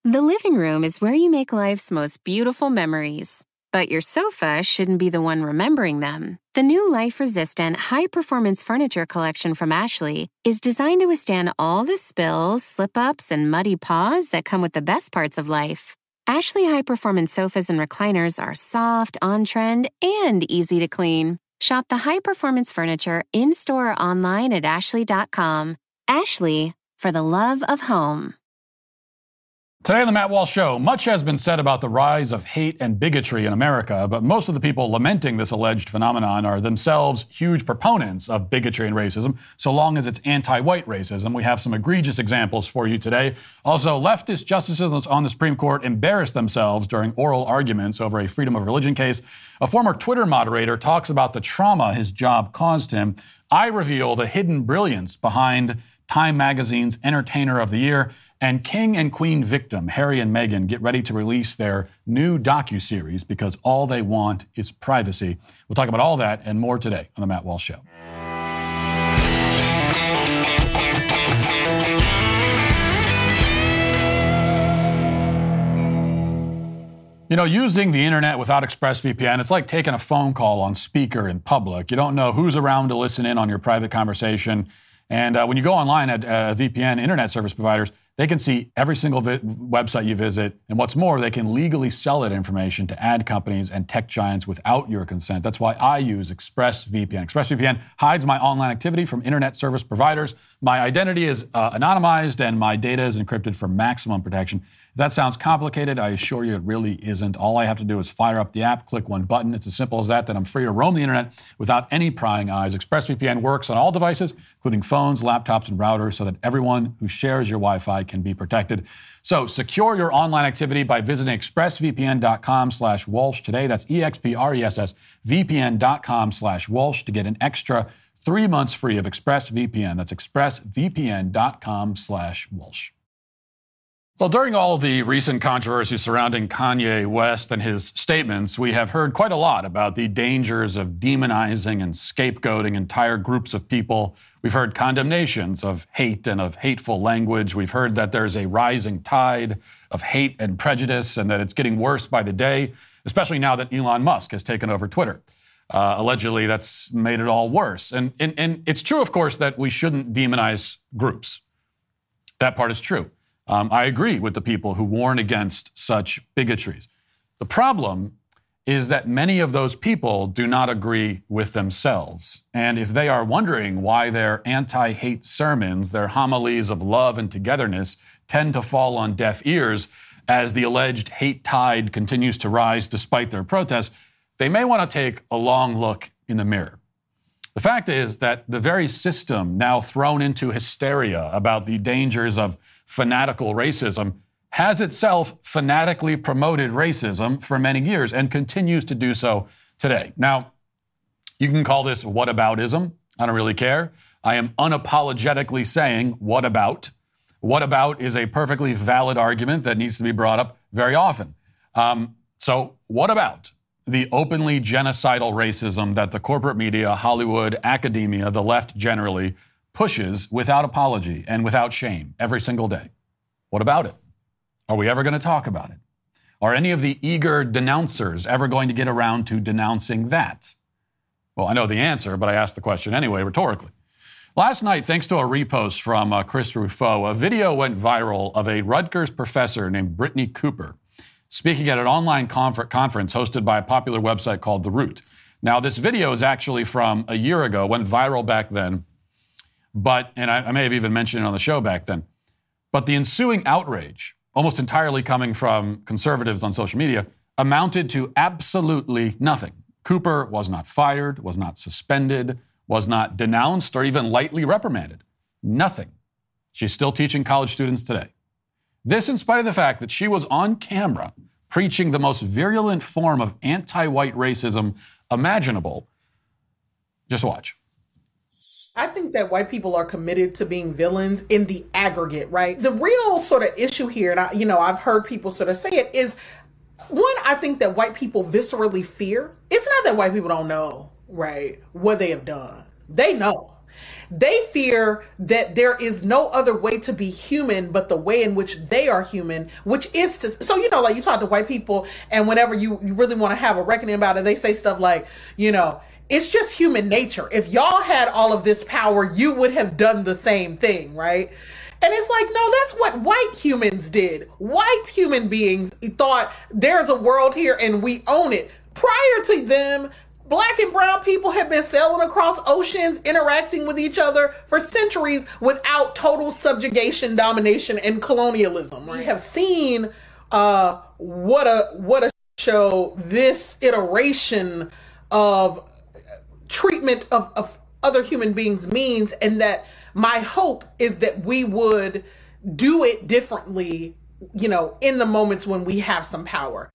The living room is where you make life's most beautiful memories. But your sofa shouldn't be the one remembering them. The new life-resistant, high-performance furniture collection from Ashley is designed to withstand all the spills, slip-ups, and muddy paws that come with the best parts of life. Ashley high-performance sofas and recliners are soft, on-trend, and easy to clean. Shop the high-performance furniture in-store or online at ashley.com. Ashley, for the love of home. Today on the Matt Walsh Show, much has been said about the rise of hate and bigotry in America, but most of the people lamenting this alleged phenomenon are themselves huge proponents of bigotry and racism, so long as it's anti-white racism. We have some egregious examples for you today. Also, leftist justices on the Supreme Court embarrassed themselves during oral arguments over a freedom of religion case. A former Twitter moderator talks about the trauma his job caused him. I reveal the hidden brilliance behind Time Magazine's Entertainer of the Year. And King and Queen victim Harry and Meghan get ready to release their new docuseries because all they want is privacy. We'll talk about all that and more today on The Matt Walsh Show. You know, using the internet without ExpressVPN, it's like taking a phone call on speaker in public. You don't know who's around to listen in on your private conversation. And when you go online at VPN internet service providers, they can see every single website you visit. And what's more, they can legally sell that information to ad companies and tech giants without your consent. That's why I use ExpressVPN. ExpressVPN hides my online activity from internet service providers. My identity is anonymized and my data is encrypted for maximum protection. If that sounds complicated, I assure you it really isn't. All I have to do is fire up the app, click one button. It's as simple as that. Then I'm free to roam the internet without any prying eyes. ExpressVPN works on all devices, including phones, laptops, and routers, so that everyone who shares your Wi-Fi can be protected. So secure your online activity by visiting expressvpn.com/Walsh today. That's expressvpn.com/Walsh to get an extra 3 months free of ExpressVPN. That's expressvpn.com/Walsh. Well, during all the recent controversy surrounding Kanye West and his statements, we have heard quite a lot about the dangers of demonizing and scapegoating entire groups of people. We've heard condemnations of hate and of hateful language. We've heard that there's a rising tide of hate and prejudice and that it's getting worse by the day, especially now that Elon Musk has taken over Twitter. Allegedly, that's made it all worse. And it's true, of course, that we shouldn't demonize groups. That part is true. I agree with the people who warn against such bigotries. The problem is that many of those people do not agree with themselves. And if they are wondering why their anti-hate sermons, their homilies of love and togetherness, tend to fall on deaf ears as the alleged hate tide continues to rise despite their protests, they may want to take a long look in the mirror. The fact is that the very system now thrown into hysteria about the dangers of fanatical racism has itself fanatically promoted racism for many years and continues to do so today. Now, you can call this whataboutism. I don't really care. I am unapologetically saying what about. What about is a perfectly valid argument that needs to be brought up very often. So what about the openly genocidal racism that the corporate media, Hollywood, academia, the left generally pushes without apology and without shame every single day? What about it? Are we ever going to talk about it? Are any of the eager denouncers ever going to get around to denouncing that? Well, I know the answer, but I asked the question anyway, rhetorically. Last night, thanks to a repost from Chris Rufo, a video went viral of a Rutgers professor named Brittany Cooper speaking at an online conference hosted by a popular website called The Root. Now, this video is actually from a year ago, went viral back then, and I may have even mentioned it on the show back then, but the ensuing outrage, almost entirely coming from conservatives on social media, amounted to absolutely nothing. Cooper was not fired, was not suspended, was not denounced or even lightly reprimanded. Nothing. She's still teaching college students today. This in spite of the fact that she was on camera preaching the most virulent form of anti-white racism imaginable. Just watch. I think that white people are committed to being villains in the aggregate, right? The real sort of issue here, and I've heard people sort of say it, is one, I think that white people viscerally fear. It's not that white people don't know, right, what they have done. They know. They fear that there is no other way to be human but the way in which they are human, which is to, so, like you talk to white people, and whenever you really want to have a reckoning about it, they say stuff like, it's just human nature. If y'all had all of this power, you would have done the same thing, right? And it's like, no, that's what white humans did. White human beings thought there's a world here and we own it. Prior to them, Black and brown people have been sailing across oceans, interacting with each other for centuries without total subjugation, domination, and colonialism. We have seen what a show this iteration of treatment of other human beings means, and that my hope is that we would do it differently, in the moments when we have some power.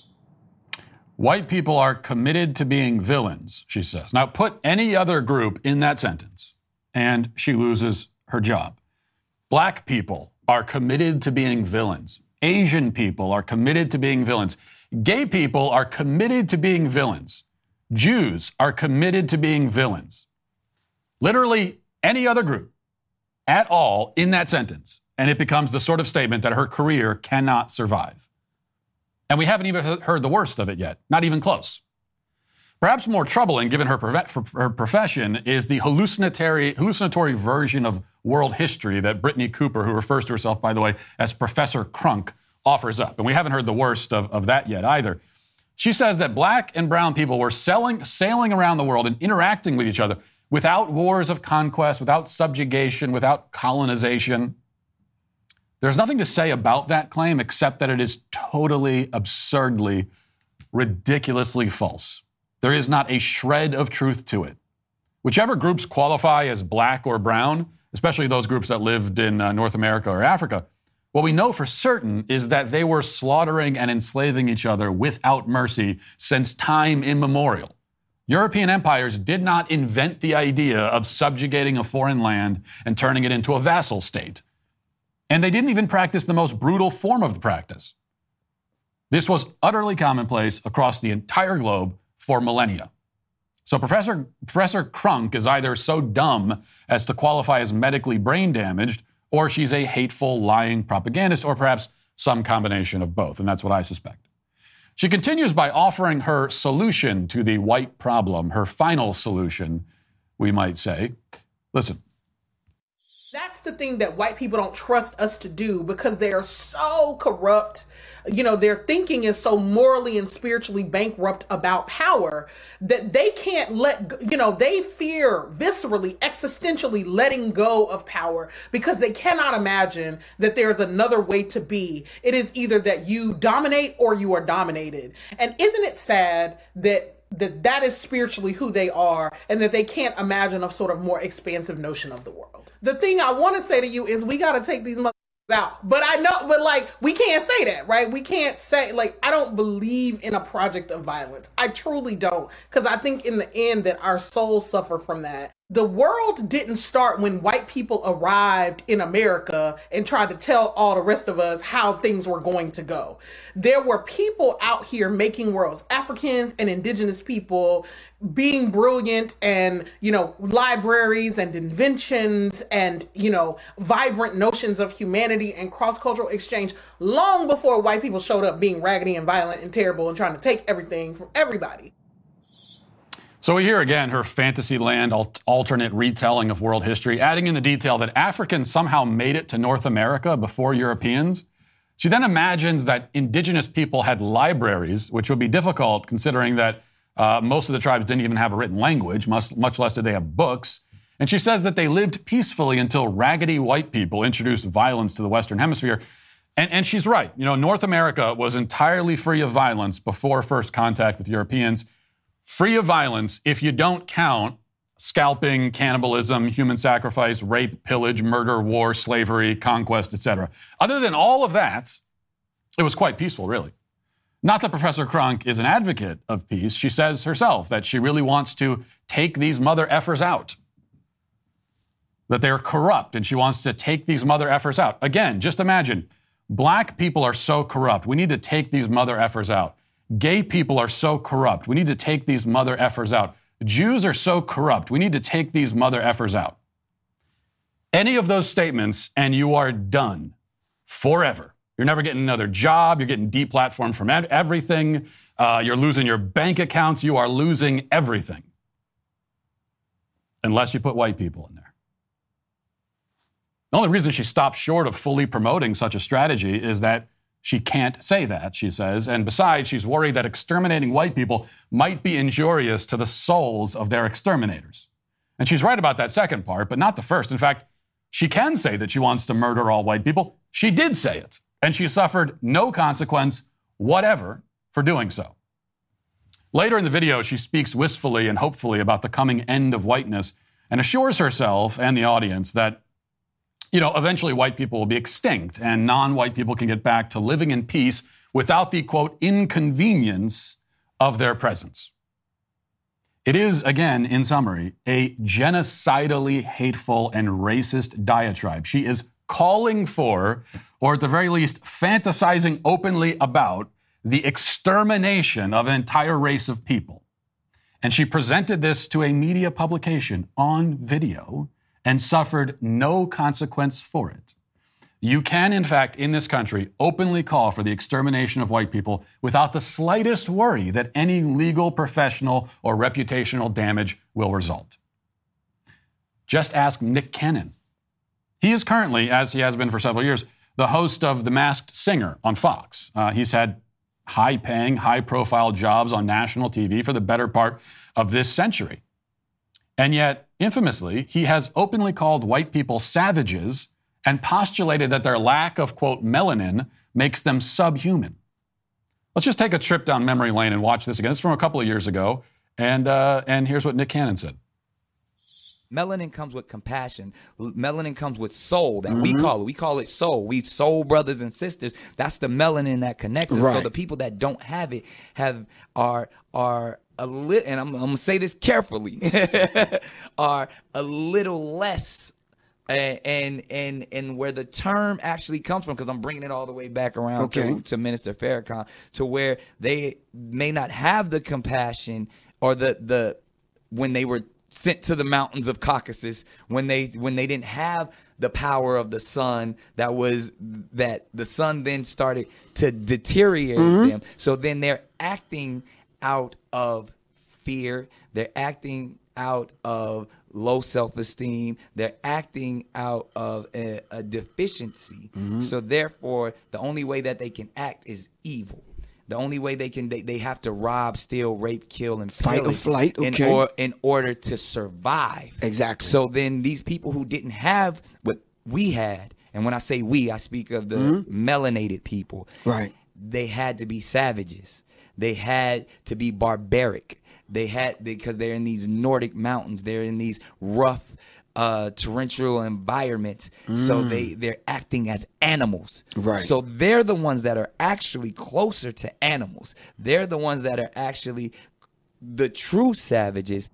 White people are committed to being villains, she says. Now, put any other group in that sentence, and she loses her job. Black people are committed to being villains. Asian people are committed to being villains. Gay people are committed to being villains. Jews are committed to being villains. Literally any other group at all in that sentence, and it becomes the sort of statement that her career cannot survive. And we haven't even heard the worst of it yet, not even close. Perhaps more troubling, given her profession, is the hallucinatory version of world history that Brittany Cooper, who refers to herself, by the way, as Professor Crunk, offers up. And we haven't heard the worst of that yet either. She says that Black and brown people were sailing around the world and interacting with each other without wars of conquest, without subjugation, without colonization. There's nothing to say about that claim except that it is totally, absurdly, ridiculously false. There is not a shred of truth to it. Whichever groups qualify as Black or brown, especially those groups that lived in North America or Africa, what we know for certain is that they were slaughtering and enslaving each other without mercy since time immemorial. European empires did not invent the idea of subjugating a foreign land and turning it into a vassal state. And they didn't even practice the most brutal form of the practice. This was utterly commonplace across the entire globe for millennia. So Professor Crunk is either so dumb as to qualify as medically brain damaged, or she's a hateful, lying propagandist, or perhaps some combination of both, and that's what I suspect. She continues by offering her solution to the white problem, her final solution, we might say. Listen. That's the thing that white people don't trust us to do, because they are so corrupt. Their thinking is so morally and spiritually bankrupt about power that they can't they fear viscerally, existentially letting go of power, because they cannot imagine that there's another way to be. It is either that you dominate or you are dominated. And isn't it sad that is spiritually who they are, and that they can't imagine a sort of more expansive notion of the world? The thing I want to say to you is we got to take these motherfuckers out. But we can't say that, right? We can't say, I don't believe in a project of violence. I truly don't, because I think in the end that our souls suffer from that. The world didn't start when white people arrived in America and tried to tell all the rest of us how things were going to go. There were people out here making worlds, Africans and indigenous people being brilliant, and, libraries and inventions and, vibrant notions of humanity and cross-cultural exchange long before white people showed up being raggedy and violent and terrible and trying to take everything from everybody. So we hear again her Fantasyland alternate retelling of world history, adding in the detail that Africans somehow made it to North America before Europeans. She then imagines that indigenous people had libraries, which would be difficult considering that most of the tribes didn't even have a written language, much less did they have books. And she says that they lived peacefully until raggedy white people introduced violence to the Western Hemisphere. And she's right. North America was entirely free of violence before first contact with Europeans. Free of violence if you don't count scalping, cannibalism, human sacrifice, rape, pillage, murder, war, slavery, conquest, etc. Other than all of that, it was quite peaceful, really. Not that Professor Crunk is an advocate of peace. She says herself that she really wants to take these mother effers out, that they're corrupt, and she wants to take these mother effers out. Again, just imagine, Black people are so corrupt. We need to take these mother effers out. Gay people are so corrupt. We need to take these mother effers out. Jews are so corrupt, we need to take these mother effers out. Any of those statements, and you are done forever. You're never getting another job. You're getting deplatformed from everything. You're losing your bank accounts. You are losing everything. Unless you put white people in there. The only reason she stopped short of fully promoting such a strategy is that she can't say that, she says. And besides, she's worried that exterminating white people might be injurious to the souls of their exterminators. And she's right about that second part, but not the first. In fact, she can say that she wants to murder all white people. She did say it. And she suffered no consequence whatever for doing so. Later in the video, she speaks wistfully and hopefully about the coming end of whiteness and assures herself and the audience that, eventually white people will be extinct and non-white people can get back to living in peace without the, quote, inconvenience of their presence. It is, again, in summary, a genocidally hateful and racist diatribe. She is calling for, or at the very least, fantasizing openly about the extermination of an entire race of people. And she presented this to a media publication on video and suffered no consequence for it. You can, in fact, in this country, openly call for the extermination of white people without the slightest worry that any legal, professional, or reputational damage will result. Just ask Nick Cannon. He is currently, as he has been for several years, the host of The Masked Singer on Fox. He's had high-paying, high-profile jobs on national TV for the better part of this century. And yet, infamously, he has openly called white people savages and postulated that their lack of, quote, melanin makes them subhuman. Let's just take a trip down memory lane and watch this again. It's from a couple of years ago, and here's what Nick Cannon said. Melanin comes with compassion. Melanin comes with soul that we call it. We call it soul. We soul brothers and sisters. That's the melanin that connects us. Right. So the people that don't have it are a little, and I'm gonna say this carefully, are a little less. And where the term actually comes from, because I'm bringing it all the way back around to Minister Farrakhan, to where they may not have the compassion or the when they were sent to the mountains of Caucasus, when they didn't have the power of the sun, that the sun then started to deteriorate them. So then they're acting out of fear. They're acting out of low self-esteem. They're acting out of a deficiency. So therefore, the only way that they can act is evil. The only way they have to rob, steal, rape, kill, and fight or flight, in order to survive. Exactly. So then these people who didn't have what we had, and when I say we, I speak of the melanated people. Right. They had to be savages. They had to be barbaric. Because they're in these Nordic mountains. They're in these rough, torrential environments. So they're acting as animals. Right. So they're the ones that are actually closer to animals. They're the ones that are actually the true savages.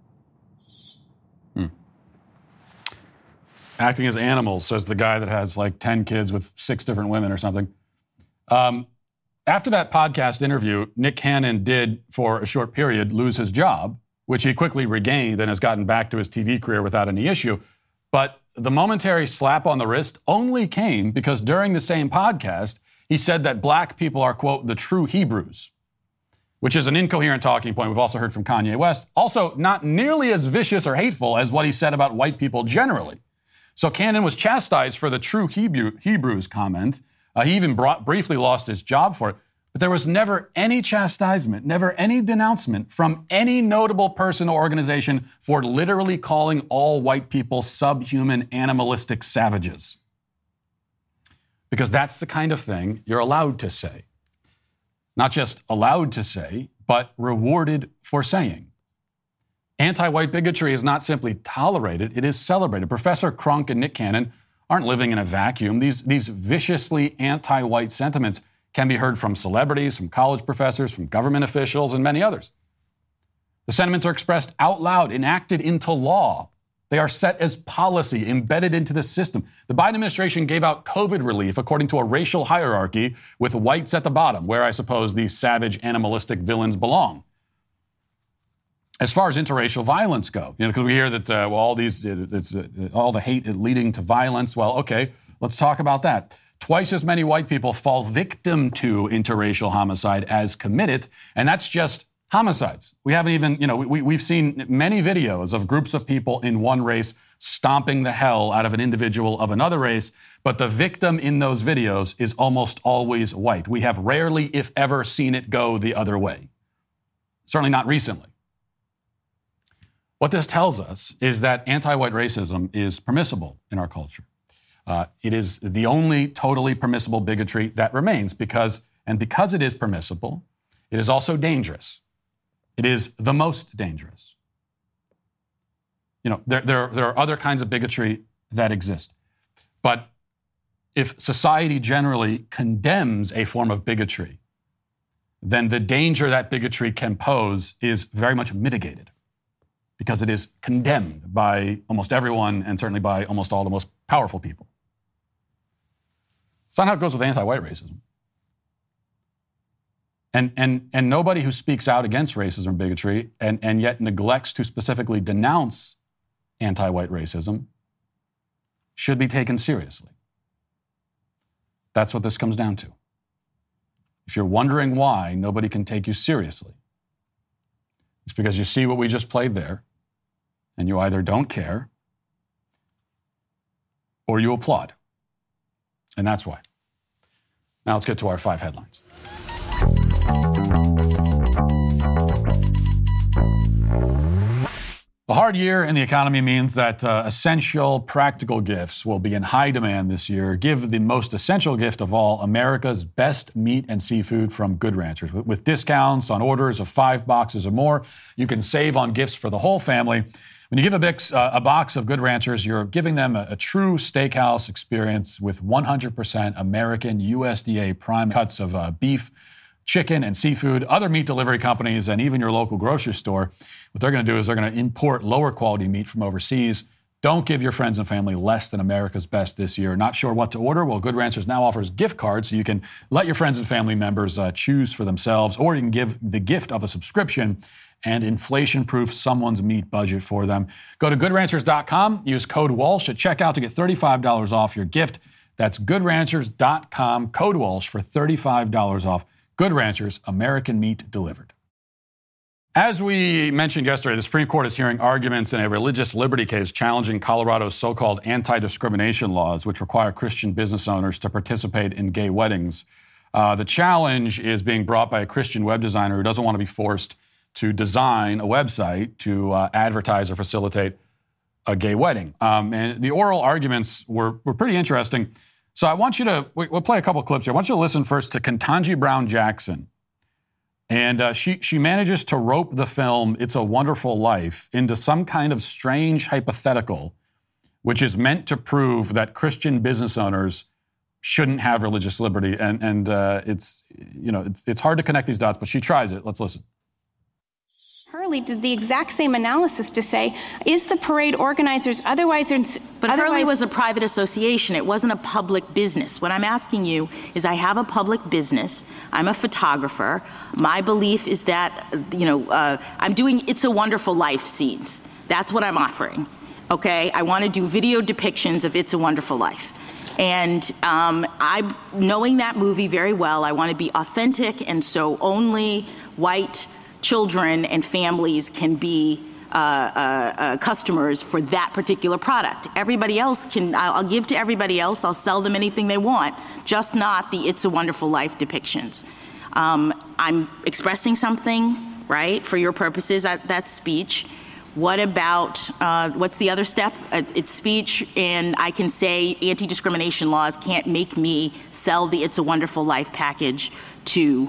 Acting as animals, says the guy that has like 10 kids with 6 different women or something. After that podcast interview, Nick Cannon did, for a short period, lose his job, which he quickly regained and has gotten back to his TV career without any issue. But the momentary slap on the wrist only came because during the same podcast, he said that black people are, quote, the true Hebrews, which is an incoherent talking point we've also heard from Kanye West. Also, not nearly as vicious or hateful as what he said about white people generally. So Cannon was chastised for the true Hebrews comment. He even briefly lost his job for it. But there was never any chastisement, never any denouncement from any notable person or organization for literally calling all white people subhuman, animalistic savages. Because that's the kind of thing you're allowed to say. Not just allowed to say, but rewarded for saying. Anti-white bigotry is not simply tolerated, it is celebrated. Professor Crunk and Nick Cannon aren't living in a vacuum. These viciously anti-white sentiments can be heard from celebrities, from college professors, from government officials, and many others. The sentiments are expressed out loud, enacted into law. They are set as policy, embedded into the system. The Biden administration gave out COVID relief according to a racial hierarchy with whites at the bottom, where I suppose these savage, animalistic villains belong. As far as interracial violence go, because we hear that all the hate leading to violence. Well, okay, let's talk about that. Twice as many white people fall victim to interracial homicide as commit it, and that's just homicides. We haven't even, we've seen many videos of groups of people in one race stomping the hell out of an individual of another race, but the victim in those videos is almost always white. We have rarely, if ever, seen it go the other way. Certainly not recently. What this tells us is that anti-white racism is permissible in our culture. It is the only totally permissible bigotry that remains because it is permissible, it is also dangerous. It is the most dangerous. There are other kinds of bigotry that exist. But if society generally condemns a form of bigotry, then the danger that bigotry can pose is very much mitigated because it is condemned by almost everyone and certainly by almost all the most powerful people. It's not how it goes with anti-white racism. And nobody who speaks out against racism or bigotry and yet neglects to specifically denounce anti-white racism should be taken seriously. That's what this comes down to. If you're wondering why nobody can take you seriously, it's because you see what we just played there, and you either don't care or you applaud. And that's why. Now let's get to our 5 headlines. A hard year in the economy means that essential, practical gifts will be in high demand this year. Give the most essential gift of all, America's best meat and seafood from Good Ranchers. With discounts on orders of 5 boxes or more, you can save on gifts for the whole family. When you give a box of Good Ranchers, you're giving them a true steakhouse experience with 100% American USDA prime cuts of beef, chicken, and seafood. Other meat delivery companies and even your local grocery store, what they're going to do is they're going to import lower quality meat from overseas. Don't give your friends and family less than America's best this year. Not sure what to order? Well, Good Ranchers now offers gift cards so you can let your friends and family members choose for themselves, or you can give the gift of a subscription and inflation-proof someone's meat budget for them. Go to GoodRanchers.com, use code Walsh at checkout to get $35 off your gift. That's GoodRanchers.com, code Walsh for $35 off. Good Ranchers, American meat delivered. As we mentioned yesterday, the Supreme Court is hearing arguments in a religious liberty case challenging Colorado's so-called anti-discrimination laws, which require Christian business owners to participate in gay weddings. The challenge is being brought by a Christian web designer who doesn't want to be forced to design a website to advertise or facilitate a gay wedding. And the oral arguments were pretty interesting. So I want you to, we'll play a couple of clips here. I want you to listen first to Ketanji Brown Jackson. And she manages to rope the film It's a Wonderful Life into some kind of strange hypothetical, which is meant to prove that Christian business owners shouldn't have religious liberty. And it's hard to connect these dots, but she tries it. Let's listen. Hurley did the exact same analysis to say, is the parade organizers But Hurley was a private association. It wasn't a public business. What I'm asking you is, I have a public business. I'm a photographer. My belief is that, I'm doing It's a Wonderful Life scenes. That's what I'm offering, okay? I want to do video depictions of It's a Wonderful Life. And I'm knowing that movie very well. I want to be authentic, and so only white children and families can be customers for that particular product. Everybody else I'll give to everybody else. I'll sell them anything they want, just not the It's a Wonderful Life depictions. I'm expressing something, right, for your purposes, that speech. What about, what's the other step? It's speech, and I can say anti-discrimination laws can't make me sell the It's a Wonderful Life package to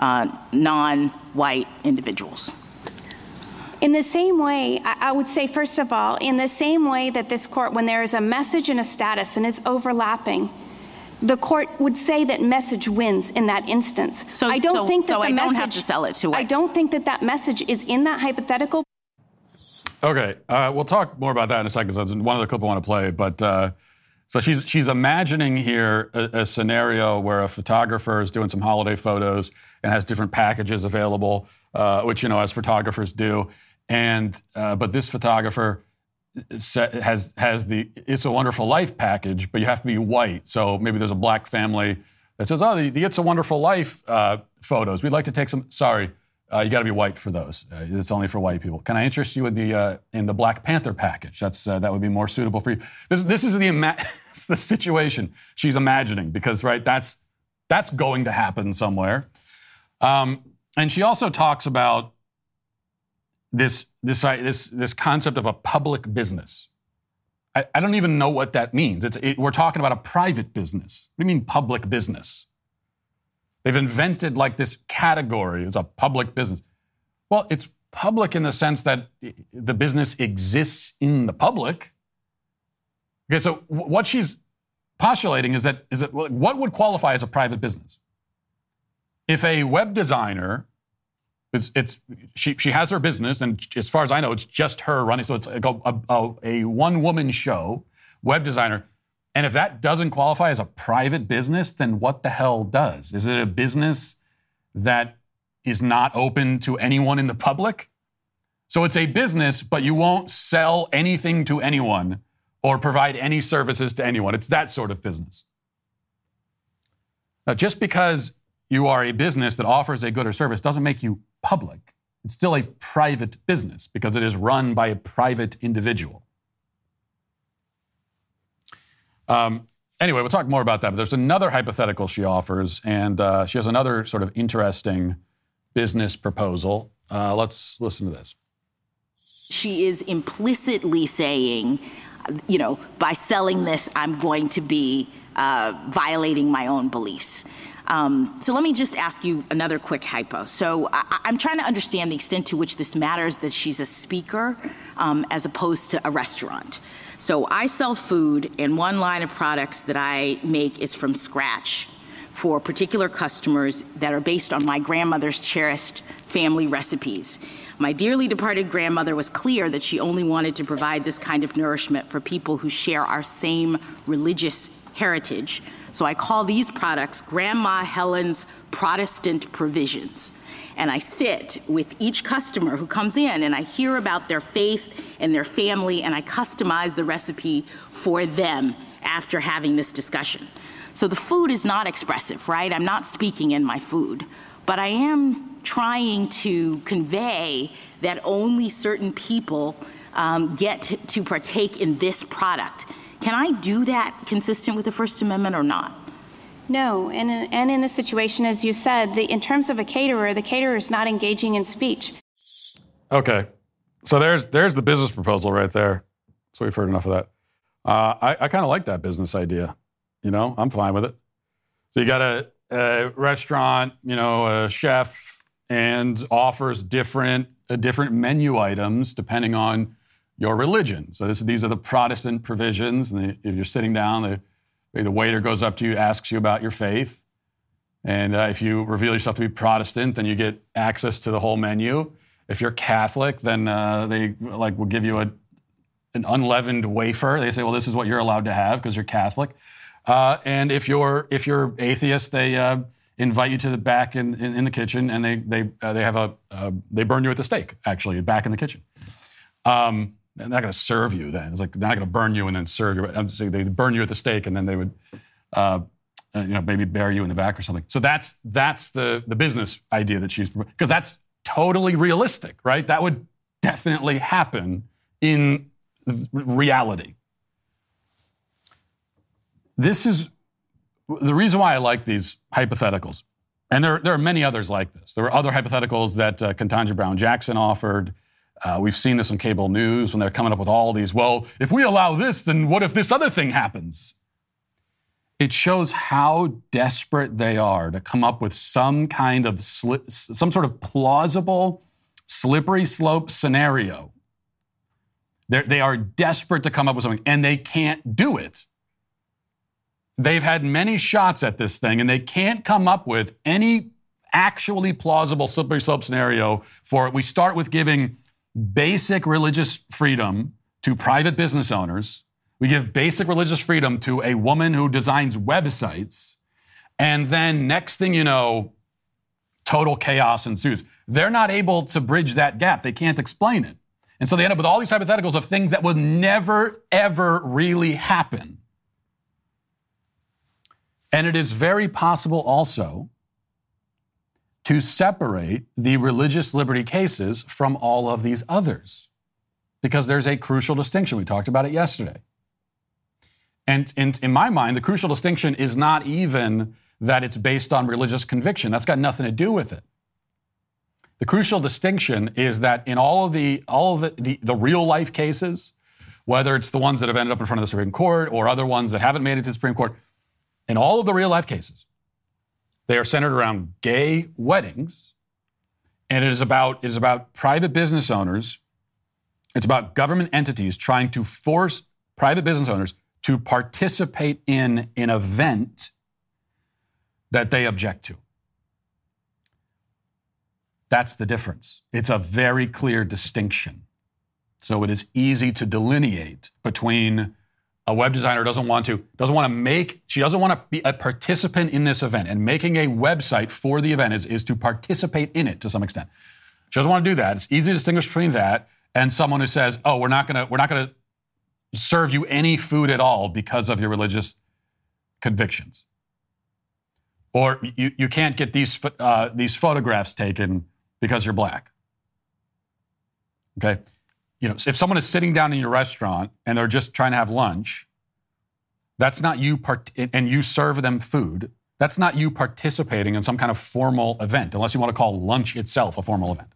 non-white individuals. In the same way, I would say, first of all, in the same way that this court, when there is a message and a status and it's overlapping, the court would say that message wins in that instance. So I don't think that I don't have to sell it to I don't think that message is in that hypothetical. Okay, we'll talk more about that in a second. So it's one of the clips I want to play, but so she's imagining here a scenario where a photographer is doing some holiday photos and has different packages available, which, as photographers do. But this photographer has the It's a Wonderful Life package, but you have to be white. So maybe there's a black family that says, oh, the It's a Wonderful Life photos. We'd like to take some. Sorry, you got to be white for those. It's only for white people. Can I interest you in the Black Panther package? That would be more suitable for you. This is the situation she's imagining, because right, that's going to happen somewhere. And she also talks about this concept of a public business. I don't even know what that means. We're talking about a private business. What do you mean public business? They've invented like this category. It's a public business. Well, it's public in the sense that the business exists in the public. Okay, so what she's postulating is that what would qualify as a private business? If a web designer, she has her business, and as far as I know, it's just her running. So it's like a one-woman show, web designer. And if that doesn't qualify as a private business, then what the hell does? Is it a business that is not open to anyone in the public? So it's a business, but you won't sell anything to anyone or provide any services to anyone. It's that sort of business. Now, just because you are a business that offers a good or service doesn't make you public. It's still a private business because it is run by a private individual. Anyway, we'll talk more about that, but there's another hypothetical she offers, and she has another sort of interesting business proposal. Let's listen to this. She is implicitly saying, by selling this, I'm going to be violating my own beliefs. So let me just ask you another quick hypo. So I'm trying to understand the extent to which this matters that she's a speaker as opposed to a restaurant. So I sell food, and one line of products that I make is from scratch for particular customers that are based on my grandmother's cherished family recipes. My dearly departed grandmother was clear that she only wanted to provide this kind of nourishment for people who share our same religious heritage. So I call these products Grandma Helen's Protestant Provisions. And I sit with each customer who comes in, and I hear about their faith and their family, and I customize the recipe for them after having this discussion. So the food is not expressive, right? I'm not speaking in my food, but I am trying to convey that only certain people get to partake in this product. Can I do that consistent with the First Amendment or not? No, and in this situation, as you said, in terms of a caterer, the caterer is not engaging in speech. Okay, so there's the business proposal right there. So we've heard enough of that. I kind of like that business idea. I'm fine with it. So you got a restaurant, a chef, and offers different menu items depending on your religion. So these are the Protestant provisions. And if you're sitting down, the waiter goes up to you, asks you about your faith. And if you reveal yourself to be Protestant, then you get access to the whole menu. If you're Catholic, then they will give you an unleavened wafer. They say, well, this is what you're allowed to have because you're Catholic. And if you're atheist, they invite you to the back in the kitchen, and they burn you at the stake, actually, back in the kitchen. They're not going to serve you then. It's like they're not going to burn you and then serve you. I'm saying they burn you at the stake, and then they would, maybe bury you in the back or something. So that's the business idea that she's, because that's totally realistic, right? That would definitely happen in reality. This is the reason why I like these hypotheticals, and there are many others like this. There were other hypotheticals that Ketanji Brown Jackson offered. We've seen this on cable news when they're coming up with all these, well, if we allow this, then what if this other thing happens? It shows how desperate they are to come up with some kind of some sort of plausible, slippery slope scenario. They are desperate to come up with something, and they can't do it. They've had many shots at this thing, and they can't come up with any actually plausible slippery slope scenario for it. We start with giving basic religious freedom to private business owners. We give basic religious freedom to a woman who designs websites. And then next thing you know, total chaos ensues. They're not able to bridge that gap. They can't explain it. And so they end up with all these hypotheticals of things that will never, ever really happen. And it is very possible also to separate the religious liberty cases from all of these others, because there's a crucial distinction. We talked about it yesterday. And in my mind, the crucial distinction is not even that it's based on religious conviction. That's got nothing to do with it. The crucial distinction is that in all of the real life cases, whether it's the ones that have ended up in front of the Supreme Court or other ones that haven't made it to the Supreme Court, in all of the real life cases, they are centered around gay weddings, and it is about private business owners. It's about government entities trying to force private business owners to participate in an event that they object to. That's the difference. It's a very clear distinction. So it is easy to delineate between a web designer doesn't want to be a participant in this event, and making a website for the event is to participate in it to some extent. She doesn't want to do that. It's easy to distinguish between that and someone who says, "Oh, we're not gonna serve you any food at all because of your religious convictions," or you can't get these photographs taken because you're black. Okay. If someone is sitting down in your restaurant and they're just trying to have lunch, that's not you, and you serve them food, that's not you participating in some kind of formal event, unless you want to call lunch itself a formal event.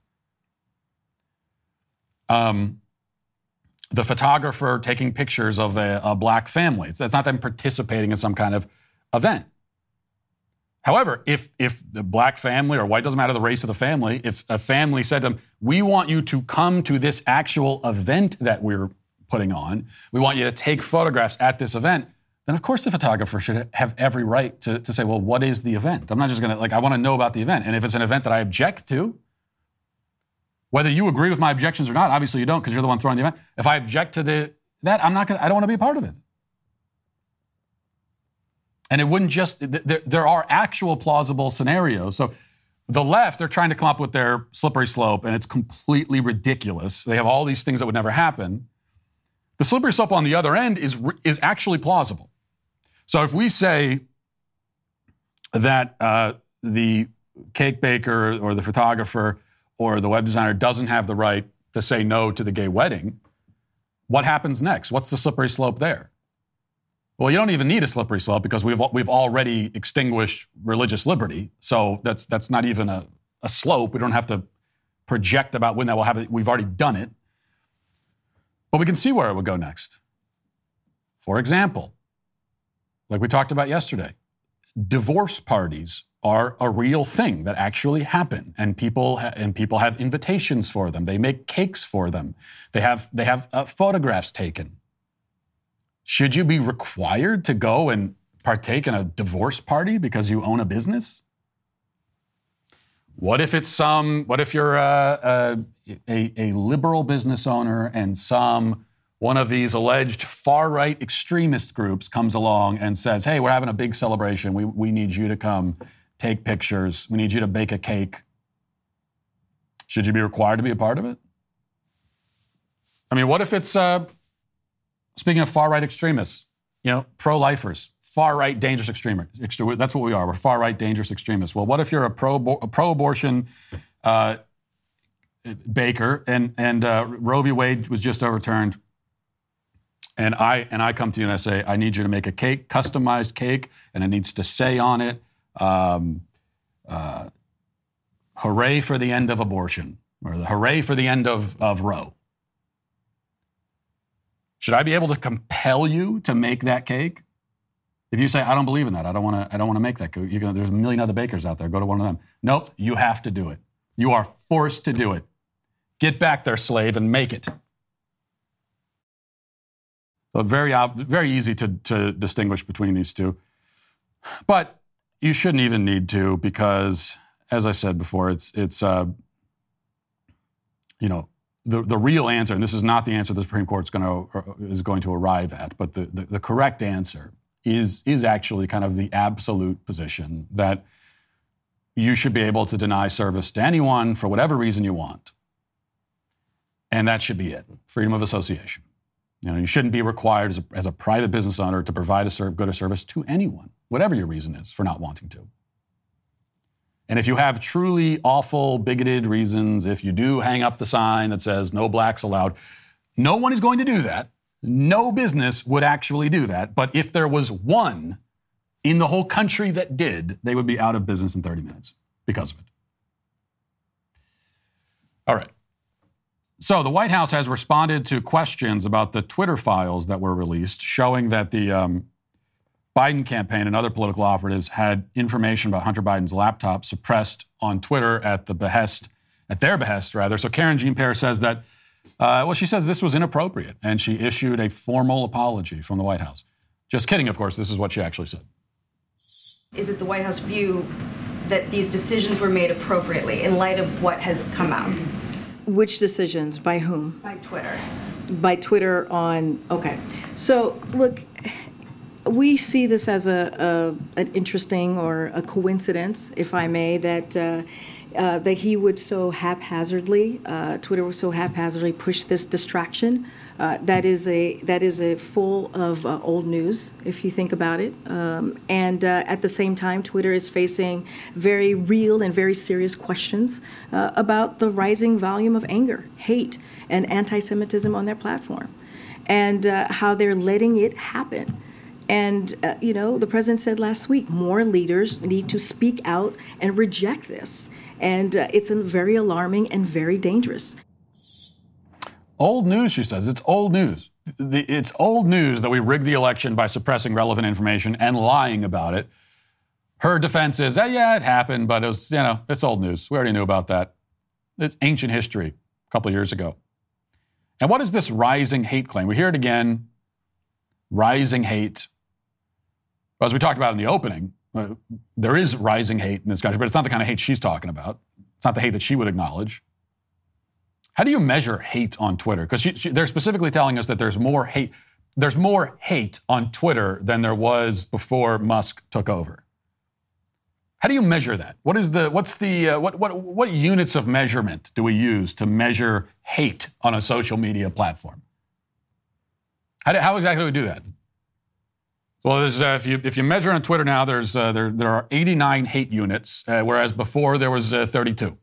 The photographer taking pictures of a black family, that's not them participating in some kind of event. However, if the black family or white, doesn't matter the race of the family, if a family said to them, "We want you to come to this actual event that we're putting on, we want you to take photographs at this event," then of course the photographer should have every right to say, "Well, what is the event? I'm not just going to, I want to know about the event. And if it's an event that I object to," whether you agree with my objections or not, obviously you don't because you're the one throwing the event. If I object to that, I don't want to be a part of it. And it wouldn't just, there are actual plausible scenarios. So the left, they're trying to come up with their slippery slope, and it's completely ridiculous. They have all these things that would never happen. The slippery slope on the other end is actually plausible. So if we say that the cake baker or the photographer or the web designer doesn't have the right to say no to the gay wedding, what happens next? What's the slippery slope there? Well, you don't even need a slippery slope because we've already extinguished religious liberty. So that's not even a slope. We don't have to project about when that will happen. We've already done it. But we can see where it would go next. For example, like we talked about yesterday, divorce parties are a real thing that actually happen, and people have invitations for them. They make cakes for them. They have photographs taken. Should you be required to go and partake in a divorce party because you own a business? What if you're a liberal business owner and one of these alleged far-right extremist groups comes along and says, "Hey, we're having a big celebration. We need you to come take pictures. We need you to bake a cake." Should you be required to be a part of it? I mean, what if it's speaking of far-right extremists, pro-lifers, far-right dangerous extremists. That's what we are. We're far-right dangerous extremists. Well, what if you're a pro-abortion baker and Roe v. Wade was just overturned, and I come to you and I say, "I need you to make a cake, customized cake, and it needs to say on it, hooray for the end of abortion," or hooray for the end of Roe. Should I be able to compel you to make that cake? If you say, "I don't believe in that. I don't want to make that cake," there's a million other bakers out there. Go to one of them. Nope, you have to do it. You are forced to do it. Get back there, slave, and make it. So very easy to distinguish between these two. But you shouldn't even need to, because, as I said before, it's the real answer, and this is not the answer the Supreme Court is going to arrive at, but the correct answer is actually kind of the absolute position that you should be able to deny service to anyone for whatever reason you want. And that should be it. Freedom of association. You shouldn't be required as a private business owner to provide a good or service to anyone, whatever your reason is for not wanting to. And if you have truly awful, bigoted reasons, if you do hang up the sign that says no blacks allowed, no one is going to do that. No business would actually do that. But if there was one in the whole country that did, they would be out of business in 30 minutes because of it. All right. So the White House has responded to questions about the Twitter files that were released, showing that the Biden campaign and other political operatives had information about Hunter Biden's laptop suppressed on Twitter at their behest. So Karen Jean-Pierre says that, she says this was inappropriate, and she issued a formal apology from the White House. Just kidding, of course. This is what she actually said. Is it the White House view that these decisions were made appropriately in light of what has come out? Which decisions? By whom? By Twitter. By Twitter on, okay. So, look, we see this as an interesting or a coincidence, if I may, that he would so haphazardly, Twitter would so haphazardly push this distraction. That is a full of old news, if you think about it. And at the same time, Twitter is facing very real and very serious questions about the rising volume of anger, hate, and anti-Semitism on their platform, and how they're letting it happen. And, the president said last week, more leaders need to speak out and reject this. And it's very alarming and very dangerous. Old news, she says. It's old news. It's old news that we rigged the election by suppressing relevant information and lying about it. Her defense is, yeah, it happened, but it was, it's old news. We already knew about that. It's ancient history a couple of years ago. And what is this rising hate claim? We hear it again. Rising hate. Well, as we talked about in the opening, there is rising hate in this country, but it's not the kind of hate she's talking about. It's not the hate that she would acknowledge. How do you measure hate on Twitter? Because they're specifically telling us that there's more hate. There's more hate on Twitter than there was before Musk took over. How do you measure that? What units of measurement do we use to measure hate on a social media platform? How exactly do we do that? Well, there's, if you measure on Twitter now, there are 89 hate units, whereas before there was 32.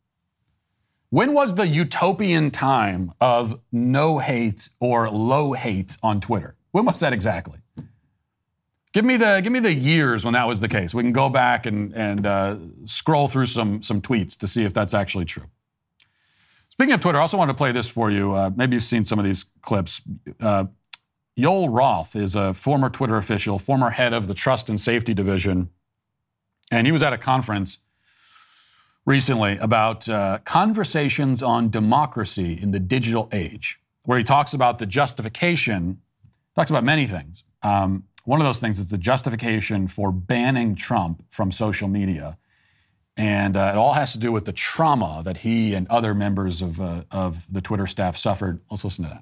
When was the utopian time of no hate or low hate on Twitter? When was that exactly? Give me the years when that was the case. We can go back and scroll through some tweets to see if that's actually true. Speaking of Twitter, I also wanted to play this for you. Maybe you've seen some of these clips. Yoel Roth is a former Twitter official, former head of the Trust and Safety Division, and he was at a conference recently about conversations on democracy in the digital age, where he talks about the justification, talks about many things. One of those things is the justification for banning Trump from social media. And it all has to do with the trauma that he and other members of the Twitter staff suffered. Let's listen to that.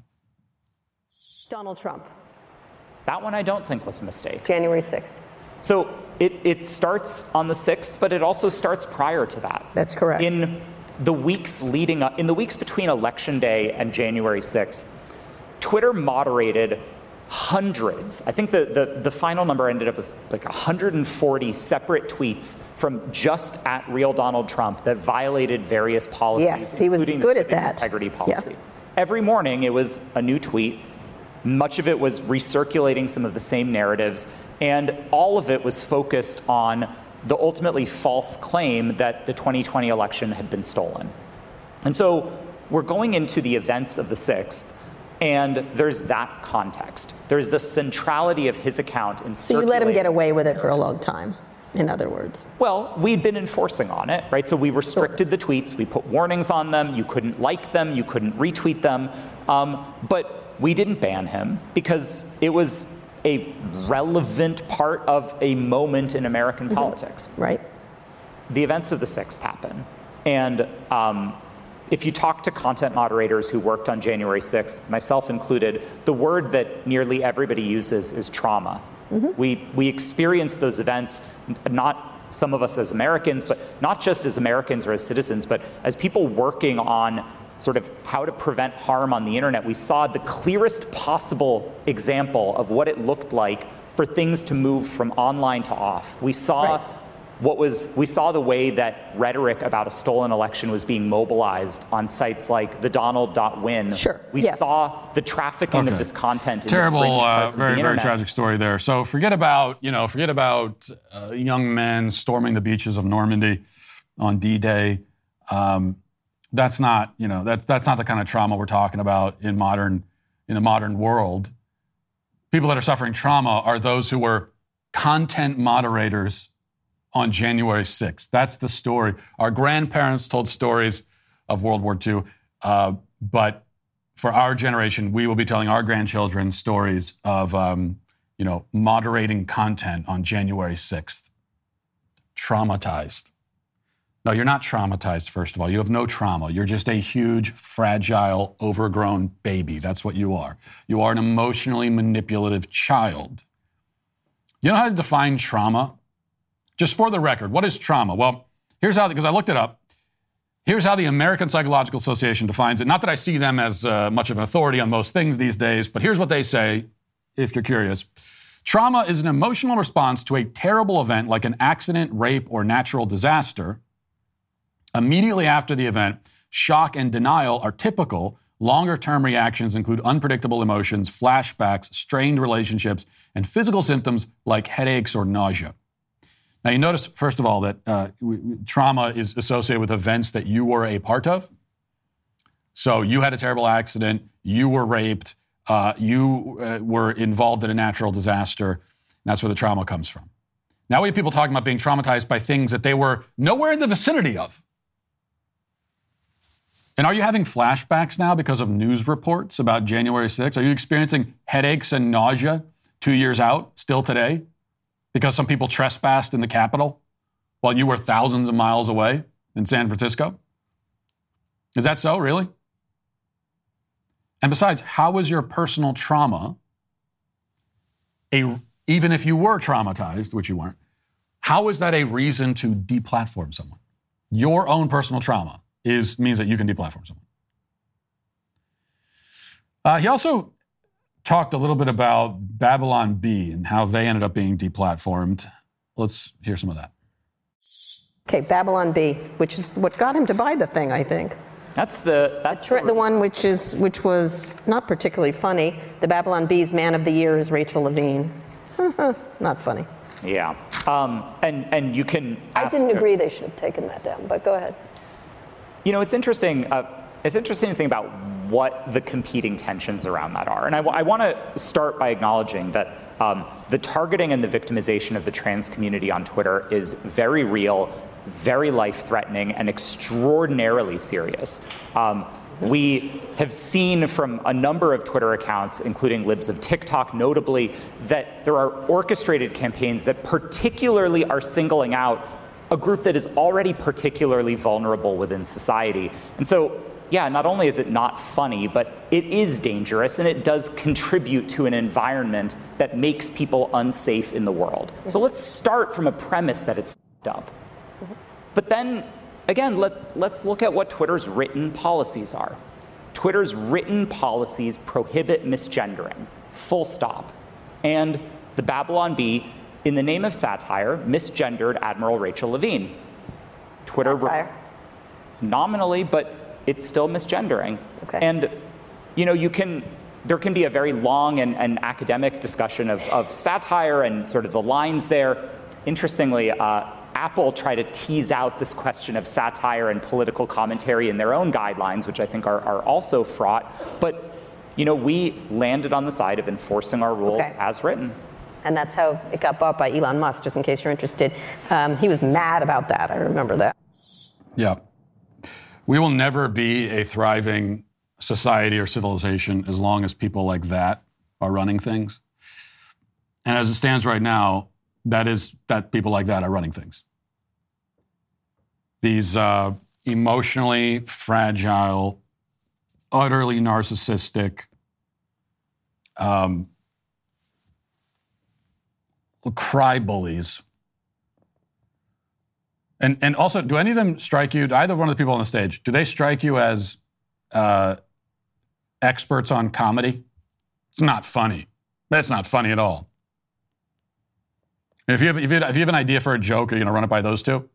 Donald Trump. That one I don't think was a mistake. January 6th. So it starts on the 6th, but it also starts prior to that. That's correct. In the weeks leading up, in the weeks between Election Day and January 6th, Twitter moderated hundreds. I think the final number ended up as like 140 separate tweets from just at Real Donald Trump that violated various policies. Yes, he was good at that. Integrity policy. Yeah. Every morning it was a new tweet. Much of it was recirculating some of the same narratives, and all of it was focused on the ultimately false claim that the 2020 election had been stolen. And so we're going into the events of the 6th, and there's that context. There's the centrality of his account in So you let him get away with it for a long time, in other words. Well, we'd been enforcing on it, right? So we restricted the tweets. We put warnings on them. You couldn't like them. You couldn't retweet them. But we didn't ban him because it was a relevant part of a moment in American politics. Right. The events of the 6th happen. And if you talk to content moderators who worked on January 6th, myself included, the word that nearly everybody uses is trauma. We experienced those events not some of us as Americans, but not just as Americans or as citizens, but as people working on sort of how to prevent harm on the internet, we saw the clearest possible example of what it looked like for things to move from online to off. We saw we saw the way that rhetoric about a stolen election was being mobilized on sites like thedonald.win. We saw the trafficking of this content in the fringe parts of the internet. Very tragic story there. So forget about young men storming the beaches of Normandy on D-Day. That's not the kind of trauma we're talking about in the modern world. People that are suffering trauma are those who were content moderators on January 6th. That's the story. Our grandparents told stories of World War II, but for our generation, we will be telling our grandchildren stories of, moderating content on January 6th. Traumatized. No, you're not traumatized, first of all. You have no trauma. You're just a huge, fragile, overgrown baby. That's what you are. You are an emotionally manipulative child. You know how to define trauma? Just for the record, what is trauma? Well, here's how, because I looked it up. Here's how the American Psychological Association defines it. Not that I see them as much of an authority on most things these days, but here's what they say, if you're curious. Trauma is an emotional response to a terrible event like an accident, rape, or natural disaster. Immediately after the event, shock and denial are typical. Longer-term reactions include unpredictable emotions, flashbacks, strained relationships, and physical symptoms like headaches or nausea. Now, you notice, first of all, that trauma is associated with events that you were a part of. So you had a terrible accident, you were raped, you were involved in a natural disaster, and that's where the trauma comes from. Now we have people talking about being traumatized by things that they were nowhere in the vicinity of. And are you having flashbacks now because of news reports about January 6th? Are you experiencing headaches and nausea 2 years out, still today? Because some people trespassed in the Capitol while you were thousands of miles away in San Francisco? Is that so, really? And besides, how is your personal trauma, even if you were traumatized, which you weren't, how is that a reason to deplatform someone? Your own personal trauma means that you can deplatform someone. He also talked a little bit about Babylon Bee and how they ended up being deplatformed. Let's hear some of that. Okay, Babylon Bee, which is what got him to buy the thing, I think. That's the one which was not particularly funny. The Babylon Bee's Man of the Year is Rachel Levine. Not funny. Yeah, and you can ask. I didn't agree they should have taken that down, but go ahead. You know, it's interesting. It's interesting to think about what the competing tensions around that are. And I want to start by acknowledging that the targeting and the victimization of the trans community on Twitter is very real, very life-threatening, and extraordinarily serious. We have seen from a number of Twitter accounts, including libs of TikTok notably, that there are orchestrated campaigns that particularly are singling out a group that is already particularly vulnerable within society. And so, yeah, not only is it not funny, but it is dangerous, and it does contribute to an environment that makes people unsafe in the world. So let's start from a premise that it's f***ed up. But then, again, let's look at what Twitter's written policies are. Twitter's written policies prohibit misgendering, full stop. And the Babylon Bee, in the name of satire, misgendered Admiral Rachel Levine. Twitter nominally, but it's still misgendering. Okay. And, you know, there can be a very long and academic discussion of satire and sort of the lines there. Interestingly, Apple tried to tease out this question of satire and political commentary in their own guidelines, which I think are also fraught. But, you know, we landed on the side of enforcing our rules as written. And that's how it got bought by Elon Musk, just in case you're interested. He was mad about that. I remember that. Yeah. We will never be a thriving society or civilization as long as people like that are running things. And as it stands right now, that people like that are running things. These emotionally fragile, utterly narcissistic, cry bullies And also, do any of them strike you, either one of the people on the stage, do they strike you as experts on comedy? It's not funny. That's not funny at all. If you have an idea for a joke, are you going to run it by those two?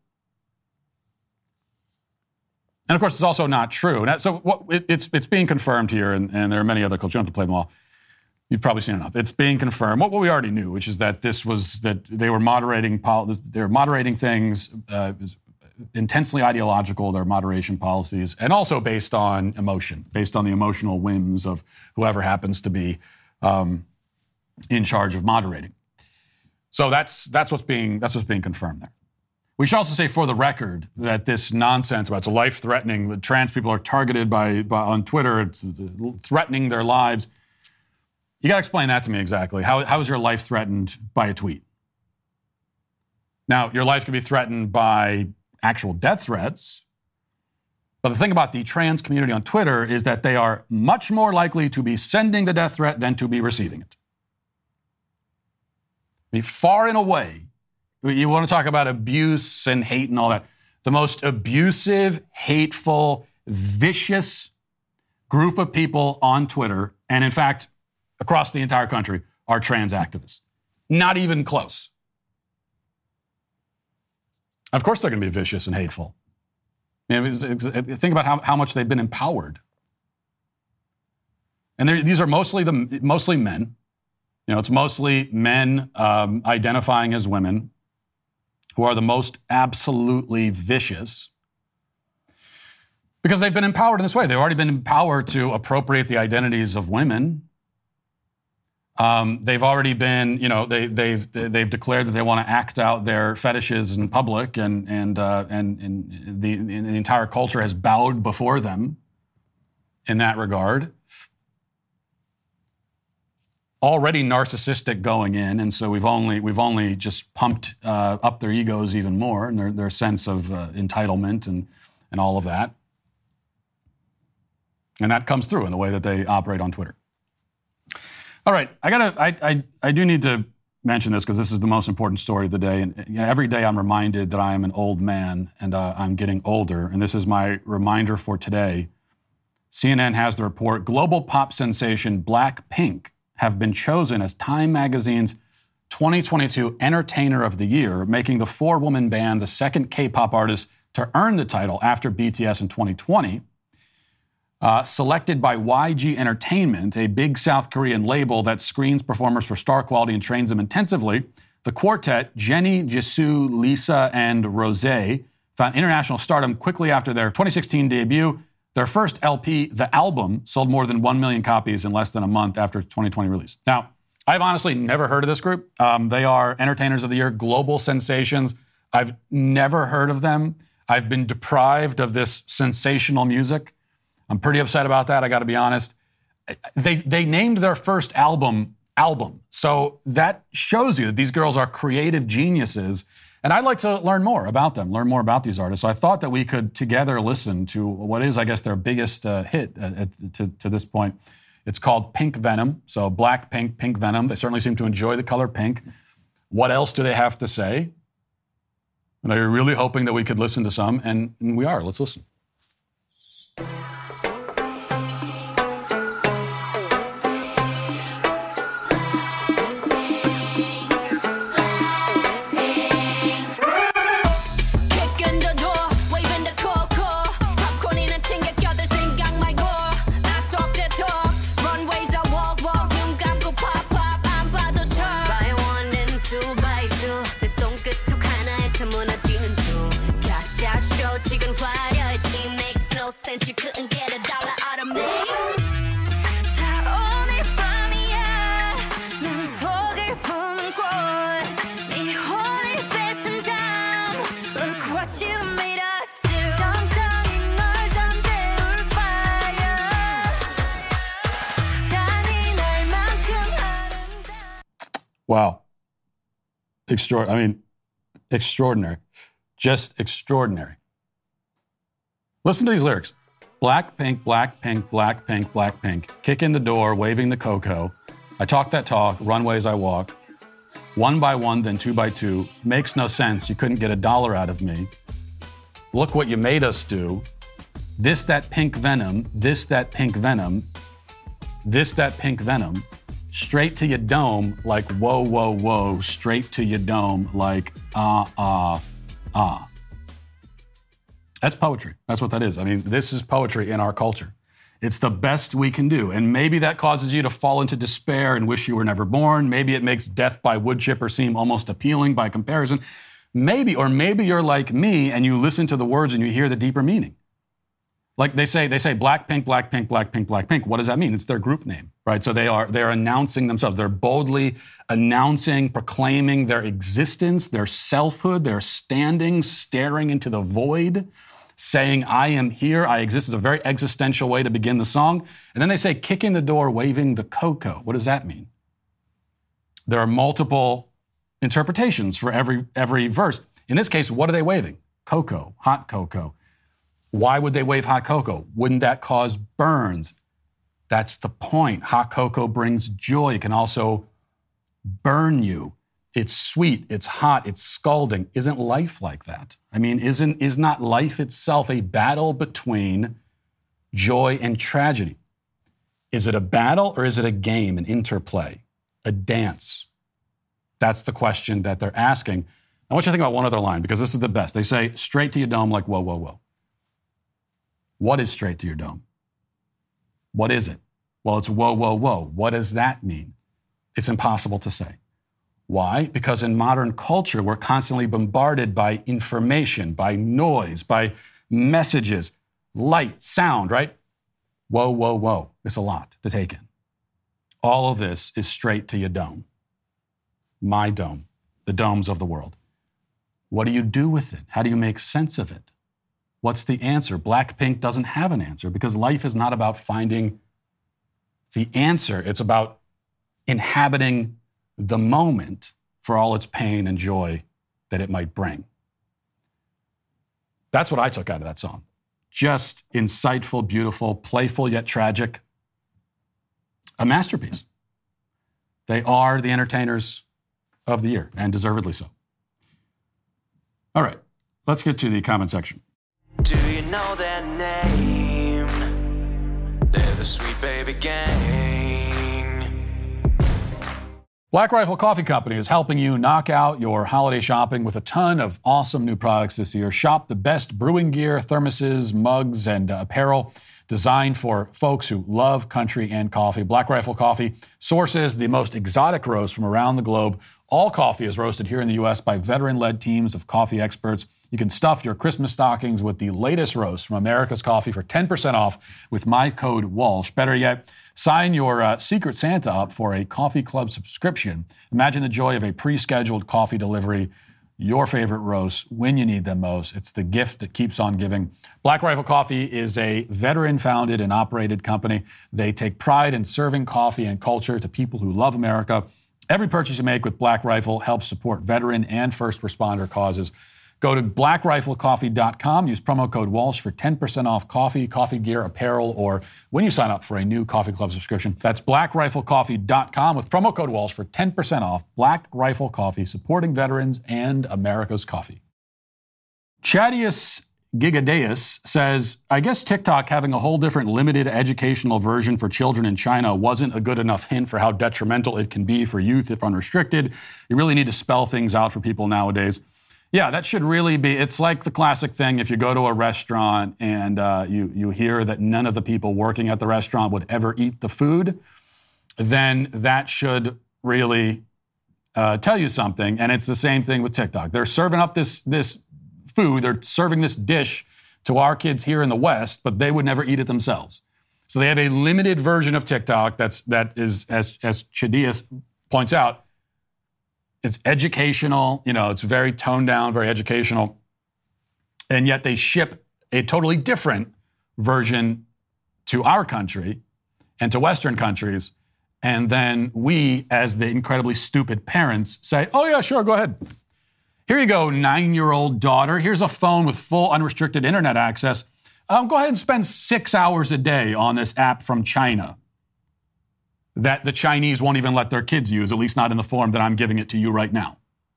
And of course, it's also not true. It's being confirmed here, and there are many other clips. You don't have to play them all. You've probably seen enough. It's being confirmed. What we already knew, which is that they were moderating. They were moderating things, intensely ideological. Their moderation policies, and also based on emotion, based on the emotional whims of whoever happens to be in charge of moderating. So that's what's being confirmed there. We should also say, for the record, that this nonsense about it's life-threatening, that trans people are targeted by on Twitter, it's threatening their lives. You got to explain that to me exactly. How is your life threatened by a tweet? Now, your life can be threatened by actual death threats, but the thing about the trans community on Twitter is that they are much more likely to be sending the death threat than to be receiving it. I mean, far and away, you want to talk about abuse and hate and all that. The most abusive, hateful, vicious group of people on Twitter, and in fact, across the entire country, are trans activists. Not even close. Of course they're going to be vicious and hateful. I mean, think about how much they've been empowered. And these are mostly men. You know, it's mostly men identifying as women who are the most absolutely vicious because they've been empowered in this way. They've already been empowered to appropriate the identities of women. They've already been, they've declared that they want to act out their fetishes in public, and the entire culture has bowed before them in that regard. Already narcissistic going in, and so we've only just pumped up their egos even more and their sense of entitlement and all of that, and that comes through in the way that they operate on Twitter. All right, I do need to mention this because this is the most important story of the day, and every day I'm reminded that I am an old man and I'm getting older, and this is my reminder for today. CNN has the report: global pop sensation Blackpink have been chosen as Time Magazine's 2022 Entertainer of the Year, making the four-woman band the second K-pop artist to earn the title after BTS in 2020. Selected by YG Entertainment, a big South Korean label that screens performers for star quality and trains them intensively, the quartet, Jennie, Jisoo, Lisa, and Rosé, found international stardom quickly after their 2016 debut. Their first LP, The Album, sold more than 1 million copies in less than a month after 2020 release. Now, I've honestly never heard of this group. They are Entertainers of the Year, global sensations. I've never heard of them. I've been deprived of this sensational music. I'm pretty upset about that, I got to be honest. They named their first album, So that shows you that these girls are creative geniuses. And I'd like to learn more about them, learn more about these artists. So I thought that we could together listen to what is, I guess, their biggest hit to this point. It's called Pink Venom. So Blackpink, Pink Venom. They certainly seem to enjoy the color pink. What else do they have to say? And I'm really hoping that we could listen to some, and we are. Let's listen. Wow. Extraordinary. Just extraordinary. Listen to these lyrics. Blackpink, Blackpink, Blackpink, Blackpink. Kick in the door, waving the cocoa. I talk that talk, runways I walk. 1 by 1, then 2 by 2. Makes no sense. You couldn't get $1 out of me. Look what you made us do. This, that pink venom. This, that pink venom. This, that pink venom. Straight to your dome like whoa, whoa, whoa. Straight to your dome like ah. That's poetry. That's what that is. I mean, this is poetry in our culture. It's the best we can do. And maybe that causes you to fall into despair and wish you were never born. Maybe it makes death by wood chipper seem almost appealing by comparison. Maybe you're like me and you listen to the words and you hear the deeper meaning. Like they say Blackpink, Blackpink, Blackpink, Blackpink. What does that mean? It's their group name, right? So they're announcing themselves. They're boldly announcing, proclaiming their existence, their selfhood. They're standing, staring into the void, saying, I am here, I exist. Is a very existential way to begin the song. And then they say, kick in the door, waving the cocoa. What does that mean? There are multiple interpretations for every verse. In this case, what are they waving? Cocoa, hot cocoa. Why would they wave hot cocoa? Wouldn't that cause burns? That's the point. Hot cocoa brings joy. It can also burn you. It's sweet, it's hot, it's scalding. Isn't life like that? I mean, is not life itself a battle between joy and tragedy? Is it a battle or is it a game, an interplay, a dance? That's the question that they're asking. I want you to think about one other line because this is the best. They say, straight to your dome like whoa, whoa, whoa. What is straight to your dome? What is it? Well, it's whoa, whoa, whoa. What does that mean? It's impossible to say. Why? Because in modern culture, we're constantly bombarded by information, by noise, by messages, light, sound, right? Whoa, whoa, whoa. It's a lot to take in. All of this is straight to your dome. My dome, the domes of the world. What do you do with it? How do you make sense of it? What's the answer? Blackpink doesn't have an answer because life is not about finding the answer. It's about inhabiting the moment for all its pain and joy that it might bring. That's what I took out of that song. Just insightful, beautiful, playful yet tragic. A masterpiece. They are the entertainers of the year, and deservedly so. All right, let's get to the comment section. Do you know their name? They're the Sweet Baby Gang. Black Rifle Coffee Company is helping you knock out your holiday shopping with a ton of awesome new products this year. Shop the best brewing gear, thermoses, mugs, and apparel designed for folks who love country and coffee. Black Rifle Coffee sources the most exotic roasts from around the globe. All coffee is roasted here in the U.S. by veteran-led teams of coffee experts. You can stuff your Christmas stockings with the latest roast from America's Coffee for 10% off with my code Walsh. Better yet, sign your Secret Santa up for a Coffee Club subscription. Imagine the joy of a pre-scheduled coffee delivery, your favorite roasts when you need them most. It's the gift that keeps on giving. Black Rifle Coffee is a veteran-founded and operated company. They take pride in serving coffee and culture to people who love America. Every purchase you make with Black Rifle helps support veteran and first responder causes. Go to blackriflecoffee.com. Use promo code Walsh for 10% off coffee, coffee gear, apparel, or when you sign up for a new Coffee Club subscription. That's blackriflecoffee.com with promo code Walsh for 10% off. Black Rifle Coffee, supporting veterans and America's coffee. Chadius Gigadeus says, I guess TikTok having a whole different limited educational version for children in China wasn't a good enough hint for how detrimental it can be for youth if unrestricted. You really need to spell things out for people nowadays. Yeah, that should really be, it's like the classic thing if you go to a restaurant and you hear that none of the people working at the restaurant would ever eat the food, then that should really tell you something. And it's the same thing with TikTok. They're serving up this food, they're serving this dish to our kids here in the West, but they would never eat it themselves. So they have a limited version of TikTok that is, as Chadius points out, it's educational, it's very toned down, very educational. And yet they ship a totally different version to our country and to Western countries. And then we, as the incredibly stupid parents, say, oh yeah, sure, go ahead. Here you go, 9-year-old daughter. Here's a phone with full unrestricted internet access. Go ahead and spend 6 hours a day on this app from China. that the Chinese won't even let their kids use, at least not in the form that I'm giving it to you right now.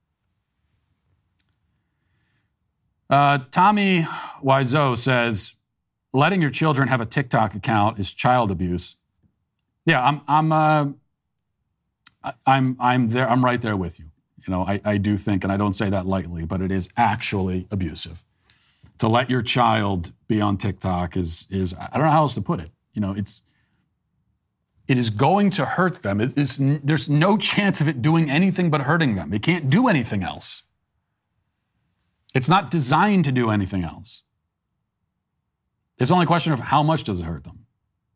Tommy Wiseau says, letting your children have a TikTok account is child abuse. Yeah, I'm there. I'm right there with you. You know, I do think, and I don't say that lightly, but it is actually abusive. To let your child be on TikTok is I don't know how else to put it. You know, it is going to hurt them. There's no chance of it doing anything but hurting them. It can't do anything else. It's not designed to do anything else. It's only a question of how much does it hurt them.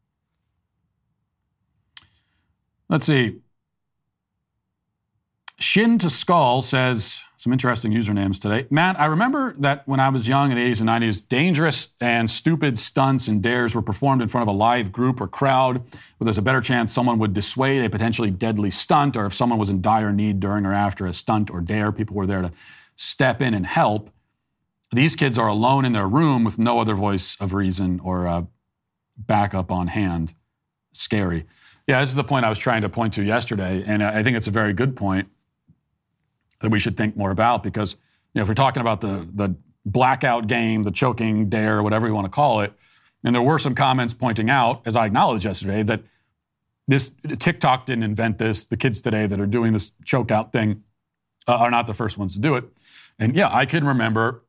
Let's see. Shin to Skull says, some interesting usernames today. Matt, I remember that when I was young in the 80s and 90s, dangerous and stupid stunts and dares were performed in front of a live group or crowd where there's a better chance someone would dissuade a potentially deadly stunt, or if someone was in dire need during or after a stunt or dare, people were there to step in and help. These kids are alone in their room with no other voice of reason or backup on hand. Scary. Yeah, this is the point I was trying to point to yesterday, and I think it's a very good point that we should think more about, because if we're talking about the blackout game, the choking dare, whatever you want to call it, and there were some comments pointing out, as I acknowledged yesterday, that this TikTok didn't invent this. The kids today that are doing this choke out thing are not the first ones to do it. And yeah, I can remember,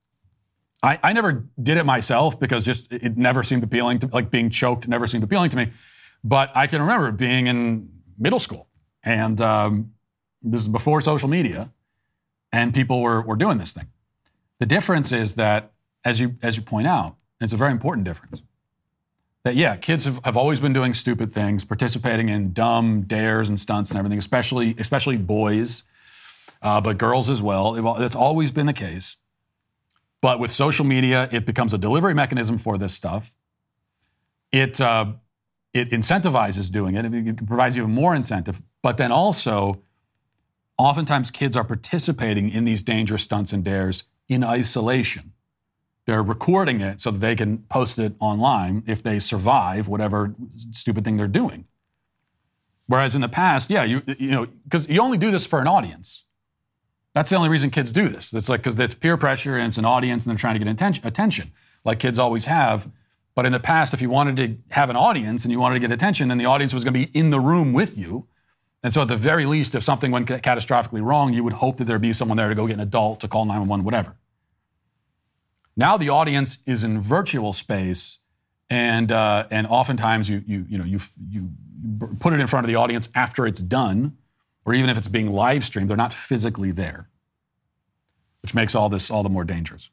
I never did it myself because just it never seemed appealing to, like being choked never seemed appealing to me. But I can remember being in middle school, and this is before social media, and people were doing this thing. The difference is that, as you point out, it's a very important difference. That, yeah, kids have always been doing stupid things, participating in dumb dares and stunts and everything, especially boys, but girls as well. That's always been the case. But with social media, it becomes a delivery mechanism for this stuff. It incentivizes doing it. It provides even more incentive. But then also, oftentimes kids are participating in these dangerous stunts and dares in isolation. They're recording it so that they can post it online if they survive whatever stupid thing they're doing. Whereas in the past, yeah, you know, because you only do this for an audience. That's the only reason kids do this. It's like because it's peer pressure and it's an audience and they're trying to get attention, like kids always have. But in the past, if you wanted to have an audience and you wanted to get attention, then the audience was going to be in the room with you. And so at the very least, if something went catastrophically wrong, you would hope that there'd be someone there to go get an adult, to call 911, whatever. Now the audience is in virtual space, and oftentimes you put it in front of the audience after it's done, or even if it's being live streamed, they're not physically there, which makes all this all the more dangerous.